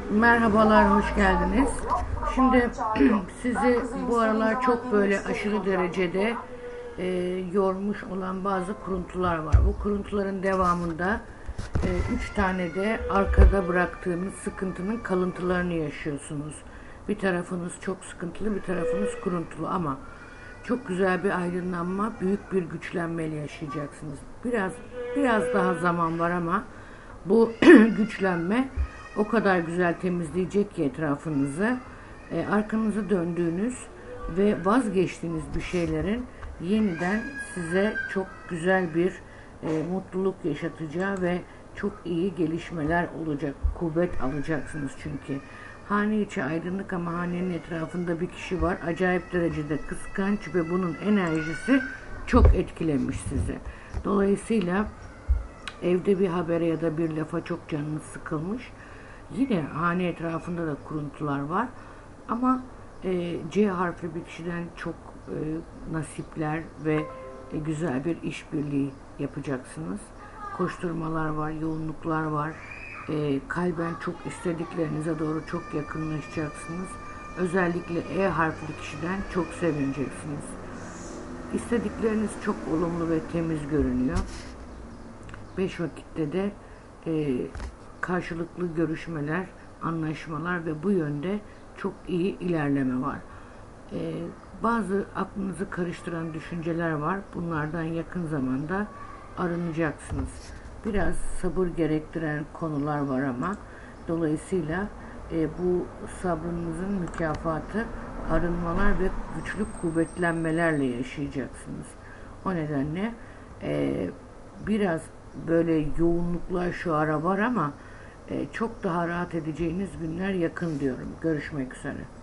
Merhabalar, hoş geldiniz. Şimdi sizi bu aralar çok böyle aşırı derecede yormuş olan bazı kuruntular var. Bu kuruntuların devamında 3 tane de arkada bıraktığınız sıkıntının kalıntılarını yaşıyorsunuz. Bir tarafınız çok sıkıntılı, bir tarafınız kuruntulu ama çok güzel bir aydınlanma, büyük bir güçlenmeyle yaşayacaksınız. Biraz daha zaman var ama bu güçlenme o kadar güzel temizleyecek ki etrafınızı, arkanızı döndüğünüz ve vazgeçtiğiniz bir şeylerin yeniden size çok güzel bir mutluluk yaşatacağı ve çok iyi gelişmeler olacak. Kuvvet alacaksınız çünkü. Hane içi aydınlık ama hanenin etrafında bir kişi var. Acayip derecede kıskanç ve bunun enerjisi çok etkilemiş sizi. Dolayısıyla evde bir habere ya da bir lafa çok canınız sıkılmış. Yine hane etrafında da kuruntular var. Ama C harfli bir kişiden çok nasipler ve güzel bir işbirliği yapacaksınız. Koşturmalar var, yoğunluklar var. Kalben çok istediklerinize doğru çok yakınlaşacaksınız. Özellikle E harfli kişiden çok sevineceksiniz. İstedikleriniz çok olumlu ve temiz görünüyor. 5 vakitte de karşılıklı görüşmeler, anlaşmalar ve bu yönde çok iyi ilerleme var. Bazı aklınızı karıştıran düşünceler var. Bunlardan yakın zamanda arınacaksınız. Biraz sabır gerektiren konular var ama dolayısıyla bu sabrınızın mükafatı arınmalar ve güçlü kuvvetlenmelerle yaşayacaksınız. O nedenle biraz böyle yoğunluklar şu ara var ama çok daha rahat edeceğiniz günler yakın diyorum. Görüşmek üzere.